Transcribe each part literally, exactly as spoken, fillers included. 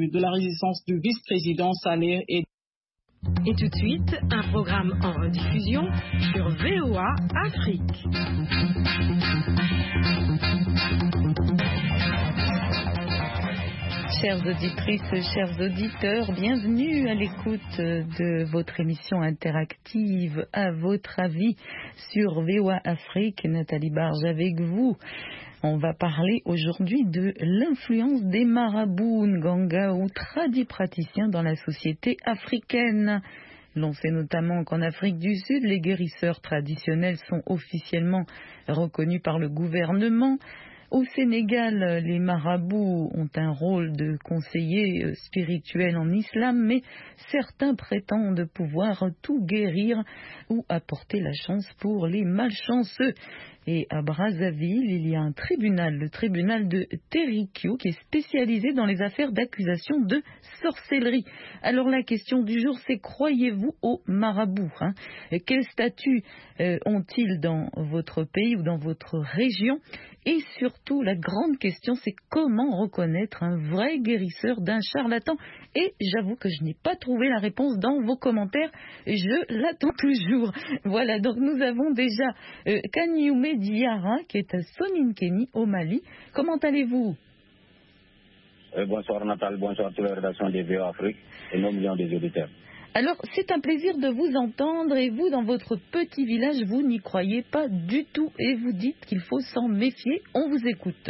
du, de la résistance du vice-président Saleh et Et tout de suite, un programme en rediffusion sur V O A Afrique. Chères auditrices, chers auditeurs, bienvenue à l'écoute de votre émission interactive À votre avis sur V O A Afrique. Nathalie Barge avec vous. On va parler aujourd'hui de l'influence des marabouts Nganga ou tradipraticiens dans la société africaine. L'on sait notamment qu'en Afrique du Sud, les guérisseurs traditionnels sont officiellement reconnus par le gouvernement. Au Sénégal, les marabouts ont un rôle de conseiller spirituel en islam, mais certains prétendent pouvoir tout guérir ou apporter la chance pour les malchanceux. Et à Brazzaville, il y a un tribunal, le tribunal de Terikyo, qui est spécialisé dans les affaires d'accusation de sorcellerie. Alors la question du jour, c'est croyez-vous aux marabouts, hein? Quel statut euh, ont-ils dans votre pays ou dans votre région? Et surtout, la grande question, c'est comment reconnaître un vrai guérisseur d'un charlatan? Et j'avoue que je n'ai pas trouvé la réponse dans vos commentaires. Je l'attends toujours. Voilà, donc nous avons déjà euh, Kanyume Diarra, qui est à Soninkéni, au Mali. Comment allez-vous? euh, Bonsoir Nathalie, bonsoir à toute la rédaction des V O A Afrique et nos millions des auditeurs. Alors, c'est un plaisir de vous entendre et vous, dans votre petit village, vous n'y croyez pas du tout et vous dites qu'il faut s'en méfier. On vous écoute.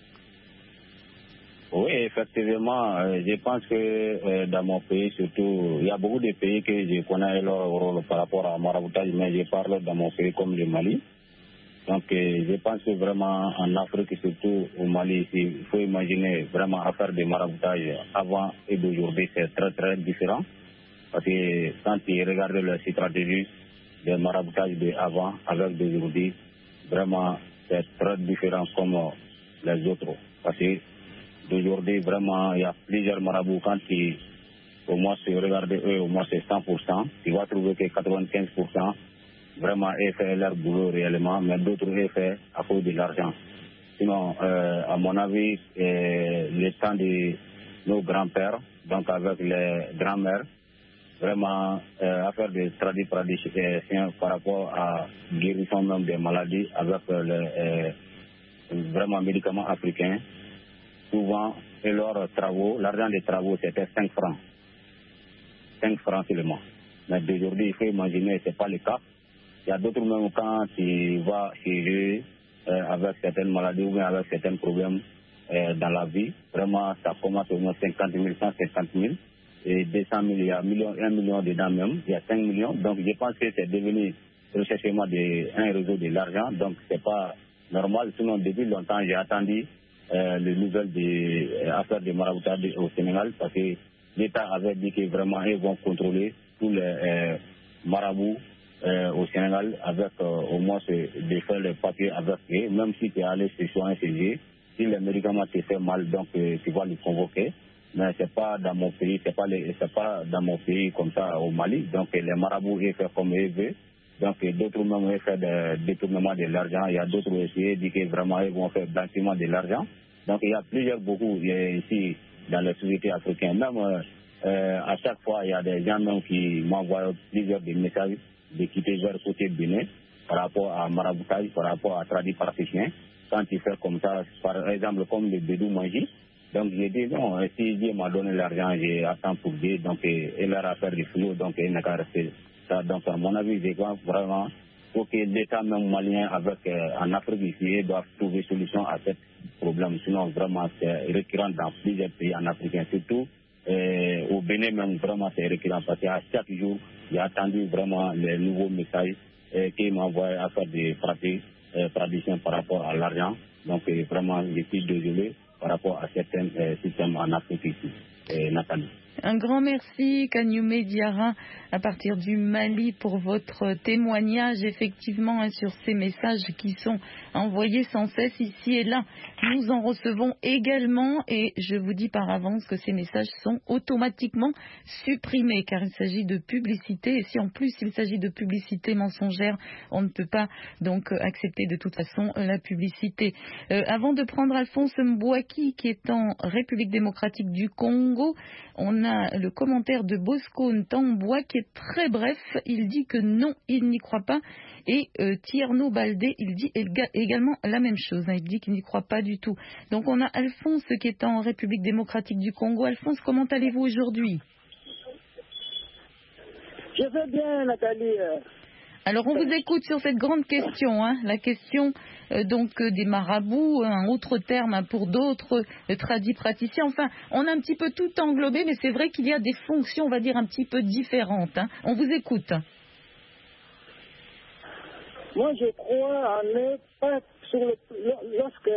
Oui, effectivement, euh, je pense que euh, dans mon pays, surtout, il y a beaucoup de pays que je connais leur rôle par rapport à maraboutage, mais je parle dans mon pays comme le Mali. Donc, euh, je pense que vraiment en Afrique, surtout au Mali, il faut imaginer vraiment à faire des maraboutages avant et d'aujourd'hui, c'est très très différent. Parce que quand tu regardes la stratégie des maraboutages d'avant avec d'aujourd'hui, vraiment c'est très différent comme les autres. Parce que d'aujourd'hui, vraiment, il y a plusieurs marabouts. Quand tu au moins tu regardes eux, au moins c'est cent pour cent, tu vas trouver que quatre-vingt-quinze pour cent vraiment eux fait leur boulot réellement, mais d'autres eux fait à cause de l'argent. Sinon, euh, à mon avis, euh, le temps de nos grands-pères, donc avec les grands-mères, vraiment euh, à faire des traditions par rapport à guérison même des maladies avec euh, les euh, vraiment médicaments africains. Souvent, et leurs travaux, l'argent des travaux c'était cinq francs. cinq francs seulement. Mais d'aujourd'hui, il faut imaginer, ce n'est pas le cas. Il y a d'autres même quand tu vas chez eux euh, avec certaines maladies ou bien avec certains problèmes euh, dans la vie, vraiment ça commence au moins cinquante mille, cent cinquante mille. Et deux cent mille, il y a un million, un million dedans même, il y a cinq millions. Donc je pense que c'est devenu recherchement de, un réseau de l'argent. Donc c'est pas normal. Sinon, depuis longtemps, j'ai attendu euh, les nouvelles des euh, affaires de maraboutage au Sénégal parce que l'État avait dit que vraiment ils vont contrôler tous les euh, marabouts euh, au Sénégal avec euh, au moins de faire les papiers avec eux. Même si tu es allé chez soi un C G, si les médicaments te font mal, donc euh, tu vas les convoquer. Mais c'est pas dans mon pays, c'est pas les, c'est pas dans mon pays comme ça au Mali. Donc les marabouts ils font comme ils veulent. Donc d'autres même ils font des détournements de l'argent. Il y a d'autres aussi qui disent que vraiment ils vont faire blanchiment de l'argent. Donc il y a plusieurs beaucoup ici dans les sociétés africaines. Même euh, à chaque fois il y a des gens même qui m'envoient plusieurs des messages de quitter vers côté Bénin par rapport à maraboutage, par rapport à tradipraticiens. Quand ils font comme ça, par exemple comme le Bédou Manji. Donc j'ai dit non, si Dieu m'a donné l'argent, j'ai attendu pour Dieu, donc il leur a fait du flou, donc il n'a qu'à rester ça. Donc à mon avis, je crois vraiment faut que l'État même malien avec euh, en Afrique ici doit trouver solution à ce problème. Sinon vraiment c'est récurrent dans plusieurs pays en Afrique, surtout euh, au Bénin même vraiment c'est récurrent parce qu'à chaque jour j'ai attendu vraiment les nouveaux messages euh, qui m'envoient à faire des pratiques, euh, traditions par rapport à l'argent. Donc euh, vraiment je suis désolé par rapport à certains euh, systèmes en Afrique ici, euh, Nathalie. Un grand merci, Kanyume Diarra, à partir du Mali, pour votre témoignage, effectivement, hein, sur ces messages qui sont envoyés sans cesse ici et là. Nous en recevons également, et je vous dis par avance que ces messages sont automatiquement supprimés, car il s'agit de publicité, et si en plus il s'agit de publicité mensongère, on ne peut pas donc accepter de toute façon la publicité. Euh, avant de prendre Alphonse Mbouaki, qui est en République démocratique du Congo, on a le commentaire de Bosco Ntambois qui est très bref. Il dit que non, il n'y croit pas. Et euh, Tierno Baldé, il dit également la même chose. Hein. Il dit qu'il n'y croit pas du tout. Donc on a Alphonse qui est en République démocratique du Congo. Alphonse, comment allez-vous aujourd'hui? Je vais bien, Nathalie. Alors on vous écoute sur cette grande question, hein, la question euh, donc euh, des marabouts, un autre terme hein, pour d'autres euh, tradis praticiens. Enfin, on a un petit peu tout englobé, mais c'est vrai qu'il y a des fonctions, on va dire, un petit peu différentes. Hein. On vous écoute. Moi, je crois en eux, pas sur le, lorsque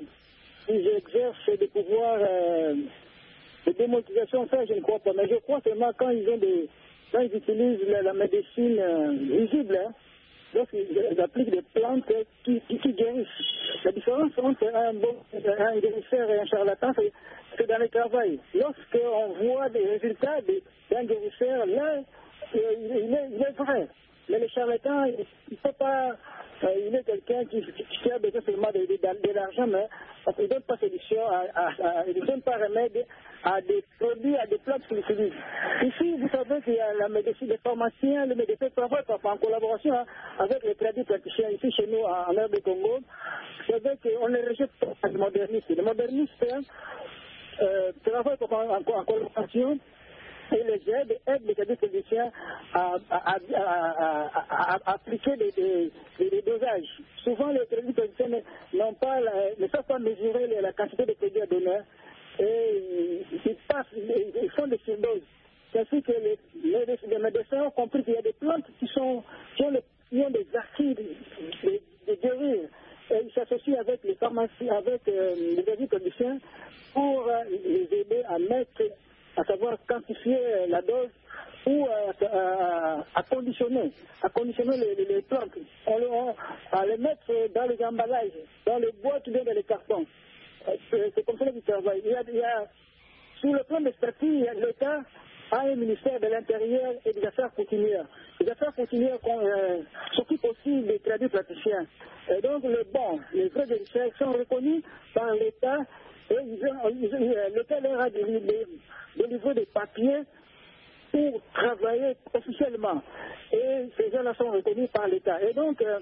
ils exercent des pouvoirs euh, de démonétisation, ça je ne crois pas. Mais je crois seulement quand ils ont des Quand ils utilisent la, la médecine euh, visible, hein, lorsqu'ils ils appliquent des plantes qui, qui, qui guérissent. La différence entre un, bon, un guérisseur et un charlatan, c'est, c'est dans le travail. Lorsqu'on voit des résultats d'un guérisseur, là, il est, il est vrai. Mais le charlatan, il ne peut pas... Euh, il est quelqu'un qui, qui, qui a besoin seulement de, de, de, de l'argent, mais il ne donne pas solution, à, à, à, il ne donne pas remède à des produits, à des plantes qu'il utilise. Ici, vous savez qu'il y a la médecine des pharmaciens, le médecin travaille en collaboration hein, avec les tradis praticiens ici chez nous en, en R D Congo. Vous savez qu'on ne rejette pas les modernistes. Les modernistes hein, euh, travaillent en, en, en collaboration et les aident, aident les tradis praticiens à, à, à, à, à, à appliquer des, des, des, des dosages. Souvent, les tradis praticiens n'ont pas, la, ne savent pas mesurer la quantité de produits à donner. Et ils passent, ils font des surdoses. C'est ainsi que les, les, les médecins ont compris qu'il y a des plantes qui, sont, qui, ont, les, qui ont des acides de, de guérir. Et ils s'associent avec les pharmacies, avec euh, les agriculteurs pour euh, les aider à mettre, à savoir quantifier la dose ou euh, à, à conditionner, à conditionner les, les, les plantes, on, on, à les mettre dans les emballages, dans les boîtes ou bien dans les cartons. C'est comme ça qu'ils travaillent. Il y a, il y a, sur le plan des statuts, l'État a un ministère de l'Intérieur et des Affaires coutumières. Les Affaires coutumières euh, s'occupent aussi des tradis praticiens. Et donc, les bons, les vrais guérisseurs sont reconnus par l'État et l'État leur a délivré des papiers pour travailler officiellement. Et ces gens-là sont reconnus par l'État. Et donc, euh,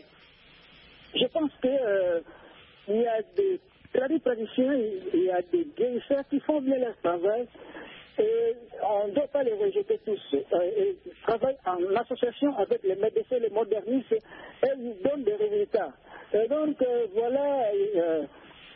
je pense qu'il euh, y a des tradis praticiens, il y a des guérisseurs qui font bien leur travail et on ne doit pas les rejeter tous. Euh, ils travaillent en association avec les médecins, les modernistes et ils donnent des résultats. Et donc euh, voilà euh,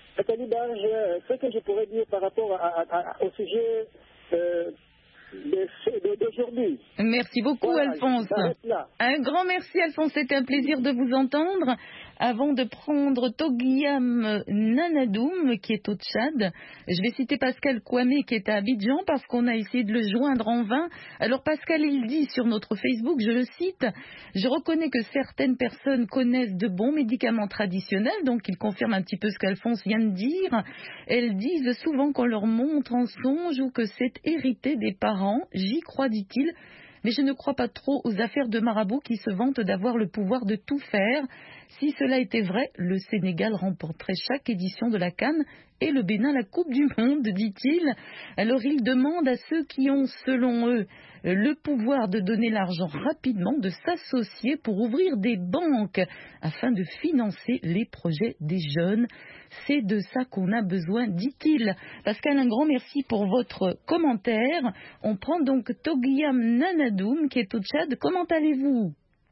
ce que je pourrais dire par rapport à, à, à, au sujet euh, d'aujourd'hui. Merci beaucoup voilà, Alphonse. Un grand merci Alphonse, c'était un plaisir de vous entendre. Avant de prendre Togiam Nanadoum qui est au Tchad, je vais citer Pascal Kwame qui est à Abidjan parce qu'on a essayé de le joindre en vain. Alors Pascal, il dit sur notre Facebook, je le cite, je reconnais que certaines personnes connaissent de bons médicaments traditionnels, donc il confirme un petit peu ce qu'Alphonse vient de dire. Elles disent souvent qu'on leur montre en songe ou que c'est hérité des parents. J'y crois, dit-il, mais je ne crois pas trop aux affaires de marabouts qui se vantent d'avoir le pouvoir de tout faire. Si cela était vrai, le Sénégal remporterait chaque édition de la CAN et le Bénin la Coupe du Monde, dit-il. Alors il demande à ceux qui ont, selon eux, le pouvoir de donner l'argent rapidement, de s'associer pour ouvrir des banques afin de financer les projets des jeunes. C'est de ça qu'on a besoin, dit-il. Pascal, un grand merci pour votre commentaire. On prend donc Togiam Nanadoum qui est au Tchad. Comment allez-vous ?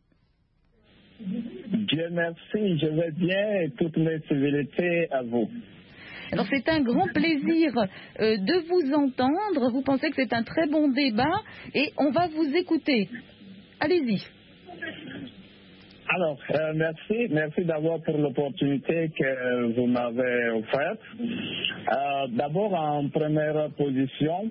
Dieu merci, je vais bien et toutes mes civilités à vous. Alors c'est un grand plaisir euh, de vous entendre. Vous pensez que c'est un très bon débat et on va vous écouter. Allez-y. Alors, euh, merci, merci d'abord pour l'opportunité que vous m'avez offerte. Euh, d'abord, en première position,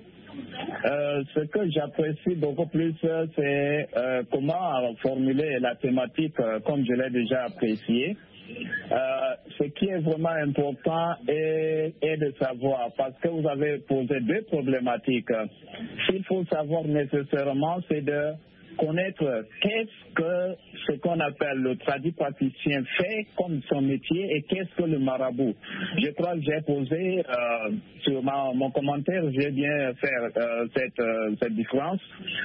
euh, ce que j'apprécie beaucoup plus, c'est euh, comment formuler la thématique euh, comme je l'ai déjà apprécié. Euh, ce qui est vraiment important est, est de savoir, parce que vous avez posé deux problématiques. Ce qu'il faut savoir nécessairement, c'est de connaître qu'est-ce que ce qu'on appelle le tradit praticien fait comme son métier et qu'est-ce que le marabout. Je crois que j'ai posé euh, sur ma, mon commentaire, j'ai bien fait euh, cette, euh, cette différence.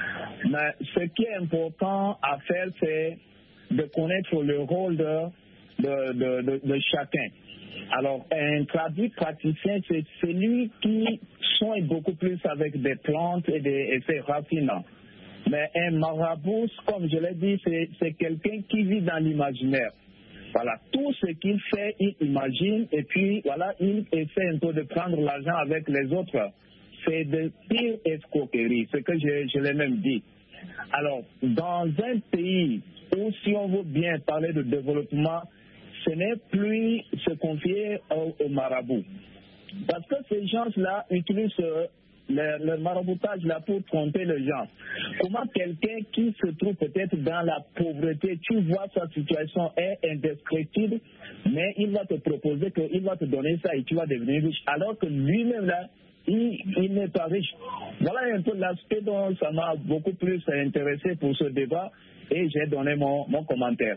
Mais ce qui est important à faire, c'est de connaître le rôle de, de, de, de, de chacun. Alors, un tradit praticien, c'est celui qui soigne beaucoup plus avec des plantes et des effets raffinants. Mais un marabout, comme je l'ai dit, c'est, c'est quelqu'un qui vit dans l'imaginaire. Voilà, tout ce qu'il fait, il imagine et puis voilà, il essaie un peu de prendre l'argent avec les autres. C'est de pire escroquerie, ce que je, je l'ai même dit. Alors, dans un pays où, si on veut bien parler de développement, ce n'est plus se confier au, au marabout. Parce que ces gens-là utilisent euh, le, le maraboutage là pour tromper les gens. Comment quelqu'un qui se trouve peut-être dans la pauvreté, tu vois sa situation est indescriptible, mais il va te proposer qu'il va te donner ça et tu vas devenir riche, alors que lui-même là, il, il n'est pas riche. Voilà un peu l'aspect dont ça m'a beaucoup plus intéressé pour ce débat et j'ai donné mon, mon commentaire.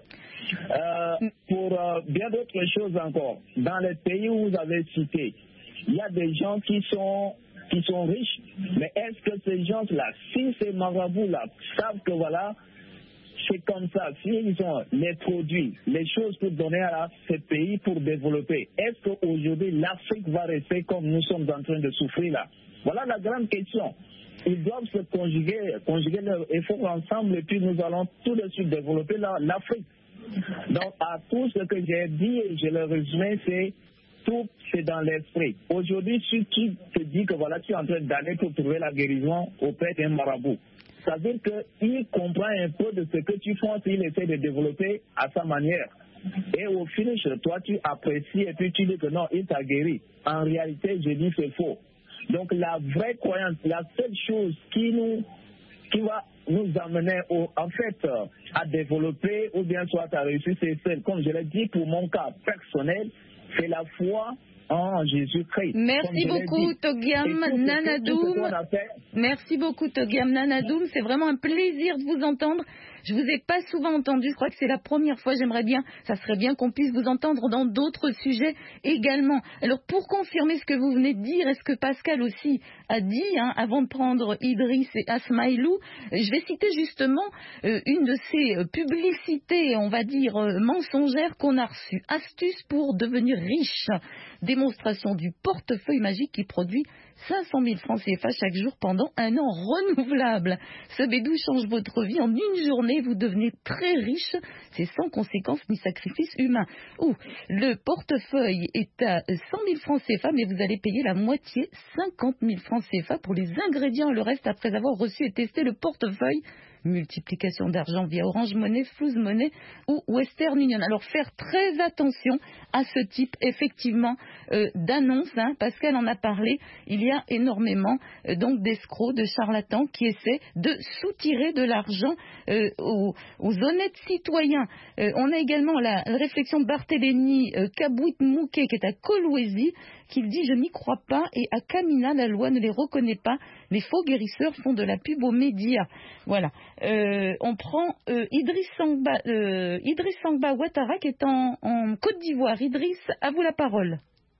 Euh, pour euh, bien d'autres choses encore, dans les pays où vous avez cité, il y a des gens qui sont qui sont riches, mais est-ce que ces gens-là, si ces marabouts-là savent que voilà, c'est comme ça, s'ils ont les produits, les choses pour donner à ces pays pour développer, est-ce qu'aujourd'hui l'Afrique va rester comme nous sommes en train de souffrir là? Voilà la grande question. Ils doivent se conjuguer, conjuguer leurs efforts ensemble et puis nous allons tout de suite développer la, l'Afrique. Donc à tout ce que j'ai dit, et je le résumé, c'est tout, c'est dans l'esprit. Aujourd'hui, si tu te dis que voilà, tu es en train d'aller pour trouver la guérison auprès d'un marabout, ça veut dire qu'il comprend un peu de ce que tu penses, il essaie de développer à sa manière. Et au finish, toi, tu apprécies et puis tu dis que non, il t'a guéri. En réalité, je dis c'est faux. Donc la vraie croyance, la seule chose qui nous, qui va nous amener au, en fait à développer ou bien soit à réussir, c'est celle, comme je l'ai dit pour mon cas personnel, c'est la foi en Jésus-Christ. Merci beaucoup, Togiam Nanadoum. Merci beaucoup, Togiam Nanadoum. C'est vraiment un plaisir de vous entendre. Je vous ai pas souvent entendu. Je crois que c'est la première fois. J'aimerais bien, ça serait bien qu'on puisse vous entendre dans d'autres sujets également. Alors, pour confirmer ce que vous venez de dire, est-ce que Pascal aussi a dit, hein, avant de prendre Idriss et Asmaïlou, je vais citer justement euh, une de ces euh, publicités, on va dire, euh, mensongères qu'on a reçues. Astuce pour devenir riche. Démonstration du portefeuille magique qui produit cinq cent mille francs C F A chaque jour pendant un an renouvelable. Ce bédou change votre vie en une journée. Vous devenez très riche. C'est sans conséquence ni sacrifice humain. Ouh, le portefeuille est à cent mille francs C F A, mais vous allez payer la moitié, cinquante mille francs C F A pour les ingrédients et le reste après avoir reçu et testé le portefeuille. Multiplication d'argent via Orange Money, Flouz Money ou Western Union. Alors faire très attention à ce type effectivement euh, d'annonce. Hein. Pascal en a parlé. Il y a énormément euh, donc d'escrocs, de charlatans qui essaient de soutirer de l'argent euh, aux, aux honnêtes citoyens. Euh, on a également la, la réflexion de Barthélémy euh, Kabouit-Mouquet qui est à Kolwezi, qui dit « Je n'y crois pas » et à Kamina, la loi ne les reconnaît pas. Les faux guérisseurs font de la pub aux médias. Voilà. Euh, on prend euh, Idriss Sangba, euh, Idriss Sangba Ouattara qui est en, en Côte d'Ivoire. Idriss, à vous la parole.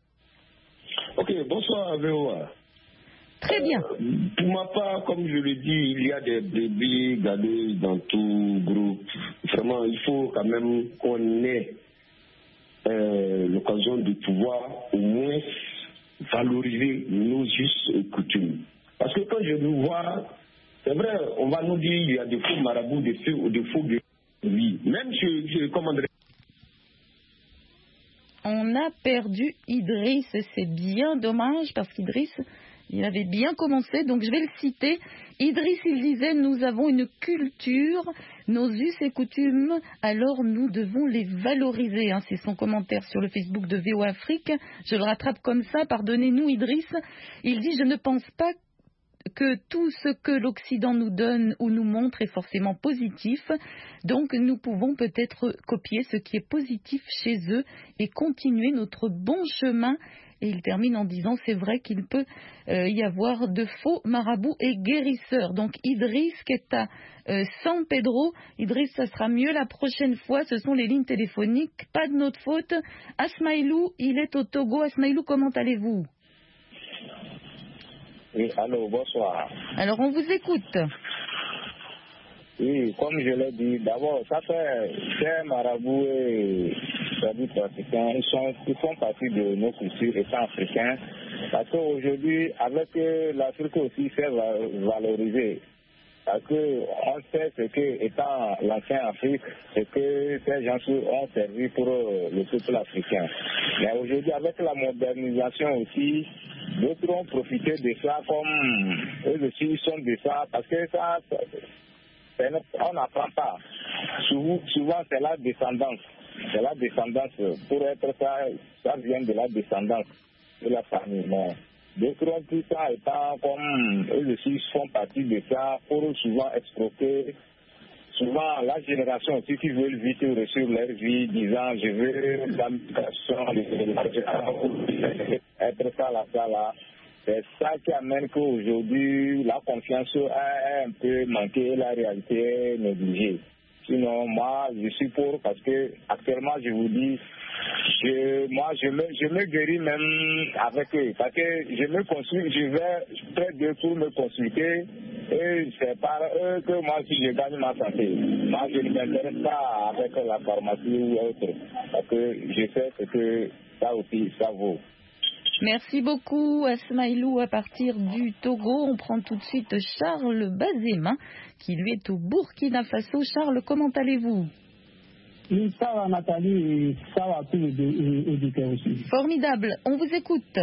Ok, bonsoir V O A. Très bien. Euh, pour ma part, comme je le dis, il y a des bébés galeuses dans tout groupe. Vraiment, il faut quand même qu'on ait euh, l'occasion de pouvoir au moins valoriser nos us et coutumes. Parce que quand je nous vois, c'est vrai, on va nous dire qu'il y a des faux marabouts, des faux, des faux oui. Même je, je commanderais. On a perdu Idriss, c'est bien dommage parce qu'Idriss, il avait bien commencé, donc je vais le citer. Idriss, il disait, nous avons une culture nos us et coutumes, alors nous devons les valoriser. Hein. C'est son commentaire sur le Facebook de V O A Afrique. Je le rattrape comme ça, pardonnez-nous Idriss. Il dit « Je ne pense pas que tout ce que l'Occident nous donne ou nous montre est forcément positif. Donc nous pouvons peut-être copier ce qui est positif chez eux et continuer notre bon chemin. » Et il termine en disant « C'est vrai qu'il peut euh, y avoir de faux marabouts et guérisseurs. » Donc Idriss qui est à euh, San Pedro. Idriss, ça sera mieux la prochaine fois. Ce sont les lignes téléphoniques. Pas de notre faute. Asmaïlou, il est au Togo. Asmaïlou, comment allez-vous? Oui, allô, bonsoir. Alors, on vous écoute. Oui, comme je l'ai dit, d'abord, ça fait ces marabouts et tradis pratiquants, ils, sont, ils font partie de nos cultures étant africains, parce qu'aujourd'hui, avec l'Afrique aussi, c'est valorisé. Parce qu'on sait ce que, étant l'ancien Afrique, ce que ces gens ont servi pour le peuple africain. Mais aujourd'hui, avec la modernisation aussi, d'autres ont profité de ça comme eux aussi ils sont de ça, parce que ça, on n'apprend pas. Souvent, souvent c'est la descendance. C'est la descendance. Pour être ça, ça vient de la descendance de la famille. Mais d'autres ont pris ça étant comme eux aussi font partie de ça pour souvent escroquer. Souvent, la génération aussi qui veut vite réussir leur vie, disant je veux l'amélioration, être ça, là, ça, là. C'est ça qui amène qu'aujourd'hui, la confiance a un peu manqué et la réalité est négligée. Sinon, moi, je suis pour parce que actuellement, je vous dis, je, moi, je me, je me guéris même avec eux. Parce que je me consulte, je vais près d'eux pour me consulter. Et c'est par eux que moi, si je gagne ma santé. Moi, je ne m'intéresse pas avec la pharmacie ou autre. Parce que je sais ce que ça aussi, ça vaut. Merci beaucoup Asmaïlou à partir du Togo. On prend tout de suite Charles Bazema qui lui est au Burkina Faso. Charles, comment allez-vous? Oui, ça va Nathalie et ça va tous les auditeurs aussi. Formidable, on vous écoute.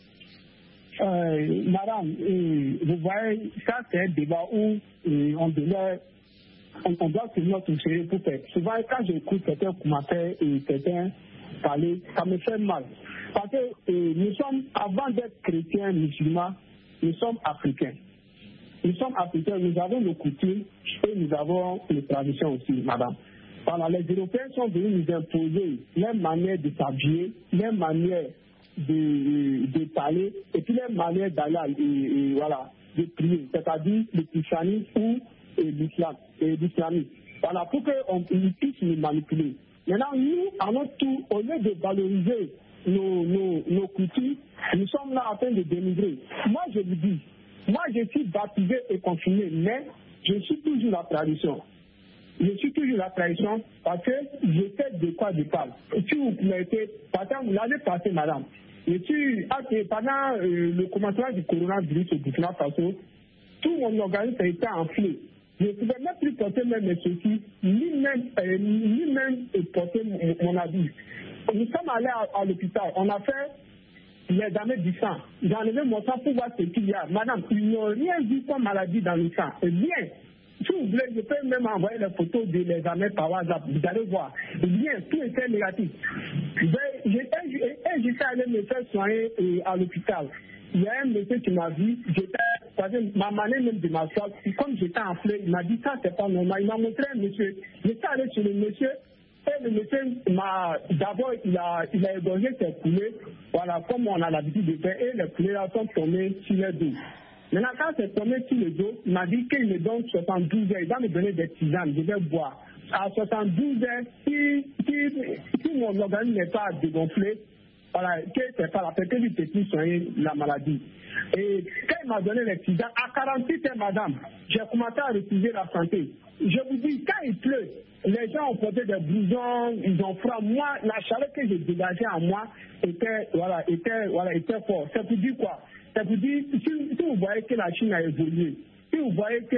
Euh, madame, euh, vous voyez, ça c'est un débat où euh, on, devait, on, on doit se mettre au sérieux pour faire. Souvent quand j'écoute certains commentaires et certains parler, ça me fait mal. Parce que euh, nous sommes, avant d'être chrétiens, musulmans, nous sommes africains. Nous sommes africains, nous avons nos coutumes et nous avons les traditions aussi, madame. Voilà, les Européens sont venus nous imposer leur manière de s'habiller, leur manière de, de parler et puis leur manière d'aller et, et, voilà, de prier, c'est-à-dire le christianisme ou l'islam, l'islamisme. Voilà, pour qu'on puisse nous manipuler. Maintenant, nous, à notre tour, au lieu de valoriser Nos, nos, nos coutumes, nous sommes là en train de dénigrer. Moi, je vous dis, moi, je suis baptisé et confiné, mais je suis toujours la tradition. Je suis toujours la tradition parce que je sais de quoi je parle. Et si vous mettez, par exemple, l'année passée, madame, je suis, pendant euh, le commencement du coronavirus au Burkina Faso, tout mon organisme a été enflé. Je ne pouvais même plus porter même mes soucis, ni même, euh, ni même porter mon, mon habit. Nous sommes allés à, à l'hôpital, on a fait les examens du sang. J'ai enlevé mon sang pour voir ce qu'il y a. Madame, ils n'ont rien vu comme maladie dans le sang. Rien. Si vous voulez, je peux même envoyer les photos de l'examen par WhatsApp. Vous allez voir. Rien, tout était négatif. Et j'étais allé me faire soigner à l'hôpital. Il y a un monsieur qui m'a vu, ma manière même de m'asseoir, comme j'étais enflé, il m'a dit ça c'est pas normal. Il m'a montré un monsieur. J'étais allé sur le monsieur. Et le médecin m'a, d'abord, il a, il a égorgé ses poulets, voilà, comme on a l'habitude de faire, et les poulets là sont tombés sur le dos. Maintenant, quand c'est tombé sur le dos, il m'a dit qu'il me donne soixante-douze heures, il va me donner des tisanes, je vais boire. À soixante-douze heures, si, si, si mon organisme n'est pas dégonflé, voilà, que c'est pas la peine que lui puisse soigner la maladie. Et quand il m'a donné les tisanes, à quarante-huit heures, madame, j'ai commencé à refuser la santé. Je vous dis, quand il pleut, les gens ont porté des blousons, ils ont froid. Moi, la chaleur que j'ai dégagée en moi était, voilà, était, voilà, était forte. Ça vous dit quoi? Ça vous dit, si, si vous voyez que la Chine a évolué, si vous voyez que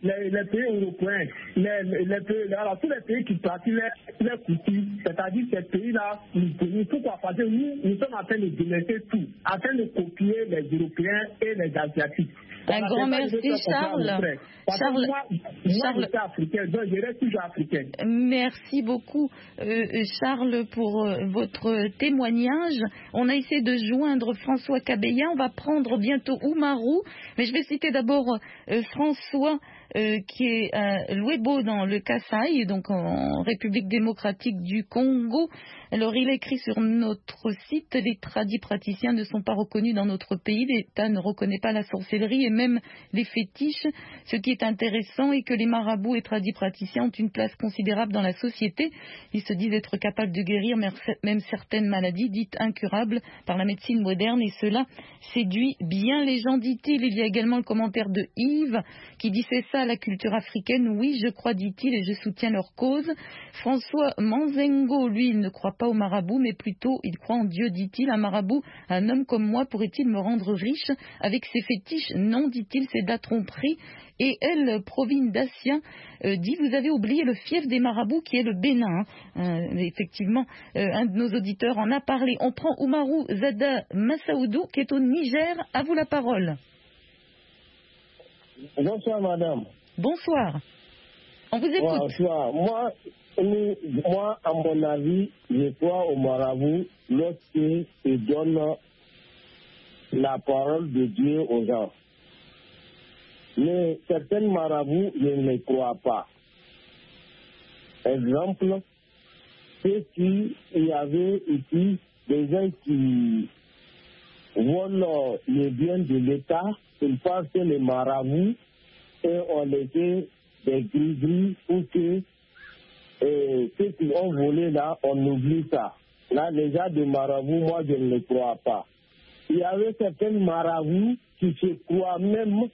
les, les pays européens, les, les pays, alors tous les pays qui pratiquent les, les coutumes, c'est-à-dire ces pays-là, nous, nous, pourquoi? Parce que nous, nous sommes en train de délaisser tout, en train de copier les Européens et les Asiatiques. Un voilà, grand merci, Charles. Charles, moi, moi Charles. je suis africain, donc je reste toujours africain. Merci beaucoup, euh, Charles, pour euh, votre témoignage. On a essayé de joindre François Kabeya. On va prendre bientôt Oumarou, mais je vais citer d'abord euh, François. Euh, qui est à Luebo dans le Kasaï, donc en République démocratique du Congo. Alors il écrit sur notre site: les tradis praticiens ne sont pas reconnus dans notre pays, l'État ne reconnaît pas la sorcellerie et même les fétiches. Ce qui est intéressant est que les marabouts et tradis praticiens ont une place considérable dans la société. Ils se disent être capables de guérir même certaines maladies dites incurables par la médecine moderne, et cela séduit bien les gens, dit-il. Il y a également le commentaire de Yves qui dit: c'est ça la culture africaine, oui, je crois, dit-il, et je soutiens leur cause. François Manzengo, lui, il ne croit pas au marabout, mais plutôt, il croit en Dieu, dit-il. Un marabout, un homme comme moi, pourrait-il me rendre riche avec ses fétiches? Non, dit-il, c'est de la tromperie. Et elle, Provine Dacia, euh, dit: vous avez oublié le fief des marabouts qui est le Bénin. Hein. Euh, effectivement, euh, un de nos auditeurs en a parlé. On prend Oumarou Zada Massaoudou qui est au Niger. À vous la parole. Bonsoir madame. Bonsoir. On vous écoute. Bonsoir. Moi, moi, à mon avis, je crois au marabout lorsqu'il donne la parole de Dieu aux gens. Mais certains marabouts, je ne les crois pas. Exemple, c'est qu'il y avait ici des gens qui volent les biens de l'État, ils pensent que les marabouts, et on les fait des gris-gris pour que euh, ceux qui ont volé là, on oublie ça. Là, les gens de marabouts, moi, je ne les crois pas. Il y avait certains marabouts qui se croient même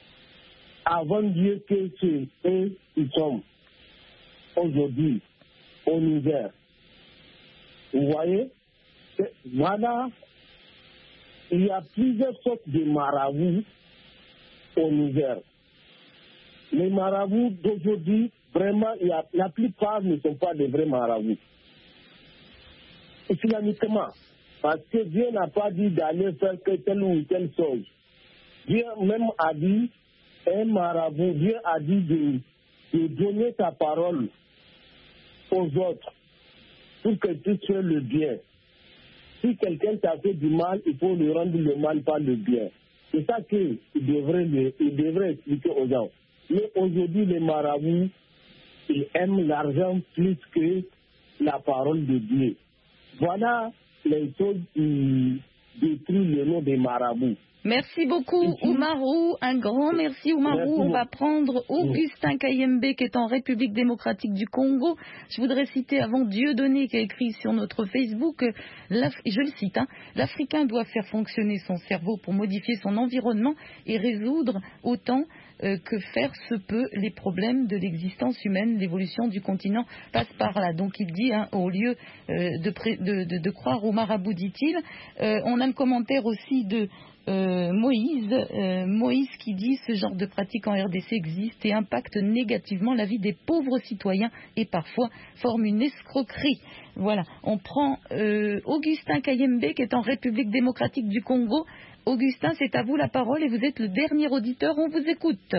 avant Dieu que c'est eux qui sont aujourd'hui au Niger. Vous voyez? Voilà, il y a plusieurs sortes de marabouts au Niger. Les marabouts d'aujourd'hui, vraiment, il y a, la plupart ne sont pas des vrais marabouts. Islamiquement, parce que Dieu n'a pas dit d'aller faire que telle ou telle chose. Dieu même a dit, un marabout, Dieu a dit de, de donner ta parole aux autres pour que tu fasses le bien. Si quelqu'un t'a fait du mal, il faut lui rendre le mal par le bien. C'est ça qu'il devrait, il devrait expliquer aux gens. Mais aujourd'hui, les marabouts, ils aiment l'argent plus que la parole de Dieu. Voilà les choses qui détruisent le nom des marabouts. Merci beaucoup, Oumarou. Un grand merci, Oumarou. Merci. On va prendre Augustin Kayembe, qui est en République démocratique du Congo. Je voudrais citer avant Dieudonné, qui a écrit sur notre Facebook, je le cite, hein, l'Africain doit faire fonctionner son cerveau pour modifier son environnement et résoudre autant euh, que faire se peut les problèmes de l'existence humaine. L'évolution du continent passe par là. Donc il dit, hein, au lieu euh, de, de, de, de croire au marabout, dit-il. Euh, on a un commentaire aussi de Euh, Moïse, euh, Moïse qui dit: ce genre de pratique en R D C existe et impacte négativement la vie des pauvres citoyens et parfois forme une escroquerie. Voilà, on prend euh, Augustin Kayembe qui est en République démocratique du Congo. Augustin, c'est à vous la parole et vous êtes le dernier auditeur, on vous écoute.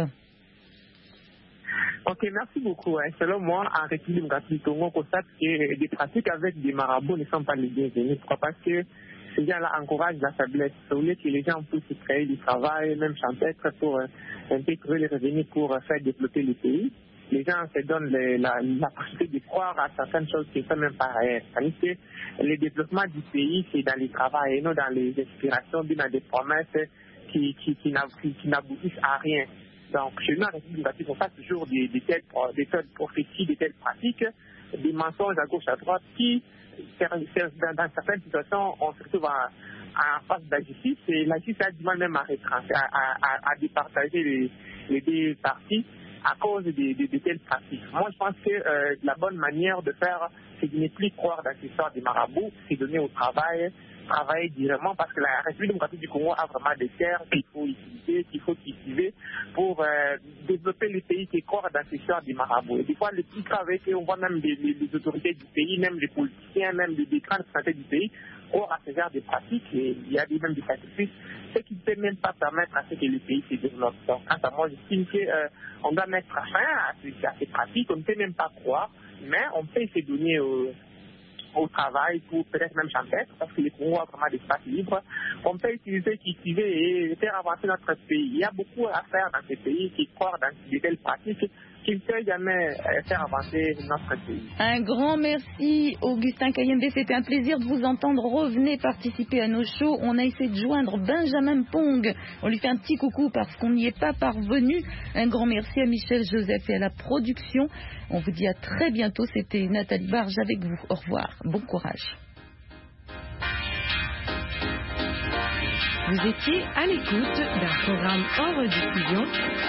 Ok, merci beaucoup. Selon moi, en République démocratique du Congo, on constate que des pratiques avec des marabouts ne sont pas les bienvenus. Pourquoi? Parce que ces gens-là encouragent la faiblesse. Au lieu que les gens puissent créer du travail, même champêtre, pour euh, un peu trouver les revenus pour euh, faire développer le pays, les gens se donnent les, la, la possibilité de croire à certaines choses qui ne sont même pas réelles. C'est-à-dire que le développement du pays, c'est dans les travails et non dans les inspirations, bien dans des promesses qui, qui, qui, qui, qui n'aboutissent à rien. Donc, chez nous, en République démocratique, on fait toujours des, des, telles, des telles prophéties, des telles pratiques, des mensonges à gauche, à droite, qui, dans certaines situations, on se retrouve en, en face de la justice, et la justice a du mal même à retrancher, à, à, à départager les, les deux parties à cause de, de, de telles pratiques. Moi, je pense que euh, la bonne manière de faire, c'est de ne plus croire dans l'histoire des marabouts, c'est donner au travail, travailler directement parce que la République démocratique du Congo a vraiment des terres qu'il faut utiliser, qu'il faut cultiver pour euh, développer les pays qui corps dans ces champs du marabout. Et des fois, les petits travailleurs, on voit même les, les, les autorités du pays, même les politiciens, même les, les grandes santé du pays, corps à ce genre de pratiques, et il y a même des sacrifices, ce qui ne peut même pas permettre à ce que le pays se développe. Donc, quant à moi, j'estime qu'on euh, doit mettre fin à ces, à ces pratiques, on ne peut même pas croire, mais on peut se donner au, au travail pour peut-être même champêtre, parce que le Congo a vraiment des espaces libres. On peut utiliser, cultiver et faire avancer notre pays. Il y a beaucoup à faire dans ces pays qui croient dans de telles pratiques qui ne peuvent jamais faire avancer notre pays. Un grand merci, Augustin Kayembe. C'était un plaisir de vous entendre. Revenez participer à nos shows. On a essayé de joindre Benjamin Pong. On lui fait un petit coucou parce qu'on n'y est pas parvenu. Un grand merci à Michel Joseph et à la production. On vous dit à très bientôt. C'était Nathalie Barge avec vous. Au revoir. Bon courage. Vous étiez à l'écoute d'un programme en rediffusion